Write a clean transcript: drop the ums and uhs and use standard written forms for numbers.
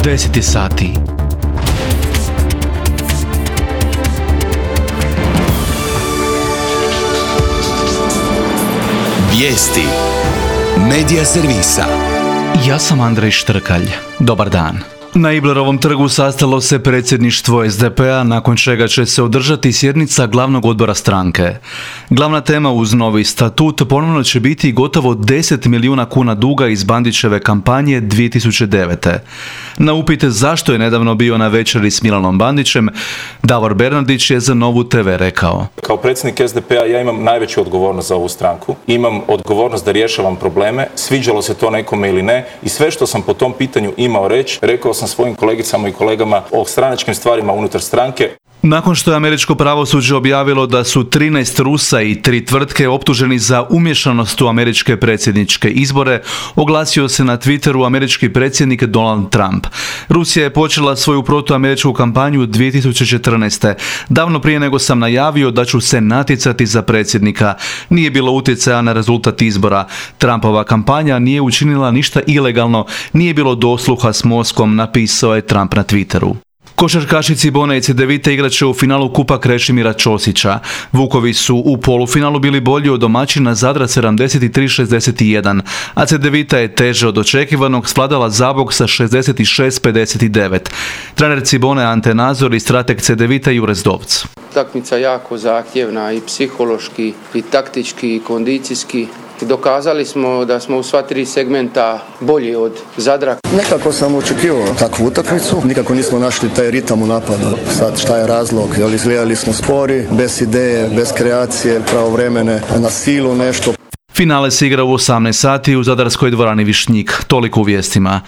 10 sati. Vijesti Medija servisa. Ja sam Andrej Štrkalj. Dobar dan. Na Iblerovom trgu sastalo se predsjedništvo SDP-a, nakon čega će se održati sjednica glavnog odbora stranke. Glavna tema uz novi statut ponovno će biti gotovo 10 milijuna kuna duga iz Bandićeve kampanje 2009. Na upite zašto je nedavno bio na večeri s Milanom Bandićem, Davor Bernardić je za Novu TV rekao: Kao predsjednik SDP-a ja imam najveću odgovornost za ovu stranku. Imam odgovornost da rješavam probleme, sviđalo se to nekome ili ne, i sve što sam po tom pitanju imao reći, rekao sam svojim kolegicama i kolegama o stranačkim stvarima unutar stranke. Nakon što je američko pravosuđe objavilo da su 13 Rusa i 3 tvrtke optuženi za umiješanost u američke predsjedničke izbore, oglasio se na Twitteru američki predsjednik Donald Trump. Rusija je počela svoju protuameričku kampanju 2014. Davno prije nego sam najavio da ću se natjecati za predsjednika. Nije bilo utjecaja na rezultat izbora. Trumpova kampanja nije učinila ništa ilegalno, nije bilo dosluha s Moskvom, napisao je Trump na Twitteru. Košarkaši Cibone i Cedevite igrat će u finalu Kupa Krešimira Ćosića. Vukovi su u polufinalu bili bolji od domaćina Zadra 73-61, a Cedevita je teže od očekivanog svladala Zabok sa 66-59. Trener Cibone Ante Nazor i strateg Cedevita Jure Zdovc. Utakmica jako zahtjevna i psihološki, i taktički, i kondicijski. Dokazali smo da smo u sva 3 segmenta bolji od Zadra. Nekako sam očekivao takvu utakmicu, nikako nismo našli taj ritam u napadu. Sad šta je razlog? Izgledali smo spori, bez ideje, bez kreacije, pravovremene, na silu nešto. Finale se igra u 18 sati u zadarskoj dvorani Višnjik. Toliko u vijestima.